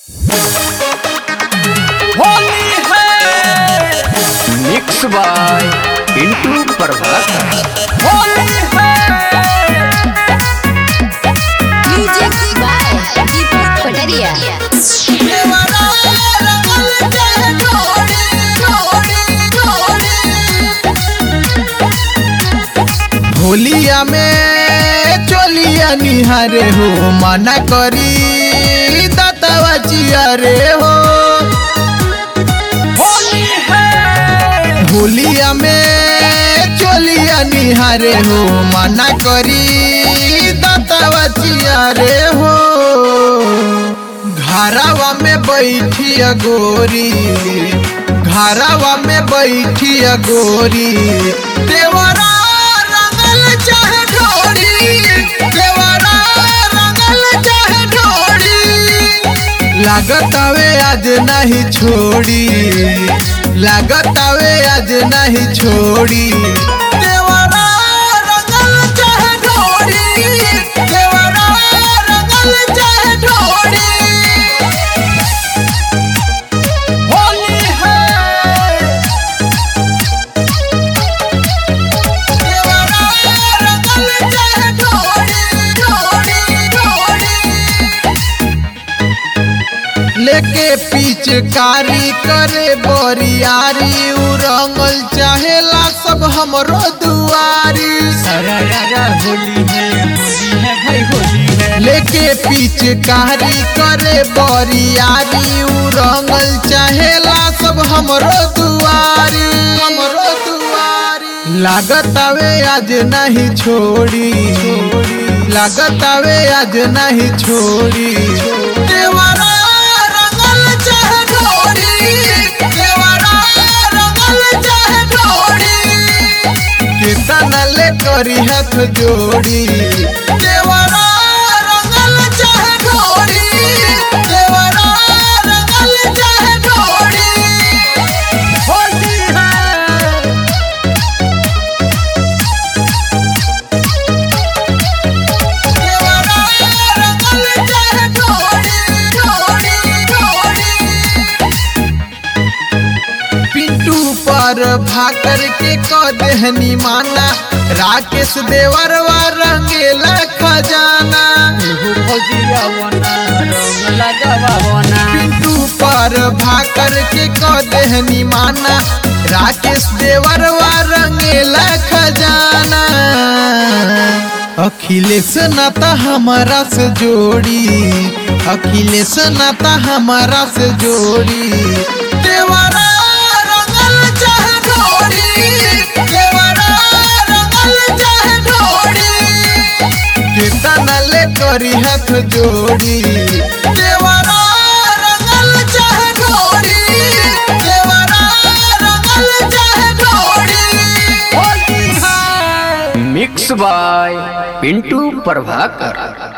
होली है mix by Pintu Prabhakar. Holi है music by दीपक पटरिया। होलिया में चोलिया निहारे हो मना करी दतवा चिया रे हो। होली है होलिया में चोलिया निहारे हो मना करी दतवा चिया रे हो। घरवा में बैठिया गोरी, घरवा में बैठिया गोरी, देवरा रंगल चाहे ढोरी, देवरा रंगल चाहे ढोरी। लागत आवे आज नहीं छोड़ी, लागत आवे आज नहीं छोड़ी, देवरा रंगल चाहे ढोरी, देवरा रंगल चाहे ढोरी। होली है देवरा रंगल चाहे ढोरी, ढोरी, ढोरी। लेके पिचकारी करे बोरियारी, उ रंगल चाहेला सब हमरो दुआरी। होली है भाई होली है। लेके पिचकारी करे बोरियारी, उ रंगल चाहेला सब हमरो दुआरी, हमरो दुआरी। लागत आवे आज नहीं छोड़ी, लागत आवे आज नहीं छोड़ी, देवरा रंगल चाहे ढोरी, देवरा रंगल चाहे ढोरी। कितना ले करी हाथ जोड़ी, देवरा रंगल चाहे ढोरी, देवरा रंगल चाहे ढोरी। होली है देवरा रंगल चाहे ढोरी, ढोरी, ढोरी। पिंटू पर भाकर के कदहनी माना, राकेश देवरवा रंगेला खजाना। भजिया बना रंग लगावा बना। पिंटू पर भाकर के कदहनी माना, राकेश देवरवा रंगेला खजाना। अखिलेश नाता हमारा से जोड़ी, अखिलेश नाता हमारा से जोड़ी, देवरा रंगल चाहे ढोरी, देवरा रंगल चाहे ढोरी। कितना ले करी हाथ जोड़ी, देवरा रंगल चाहे ढोरी, देवरा रंगल चाहे ढोरी। होली है मिक्स बाय पिंटू प्रभाकर।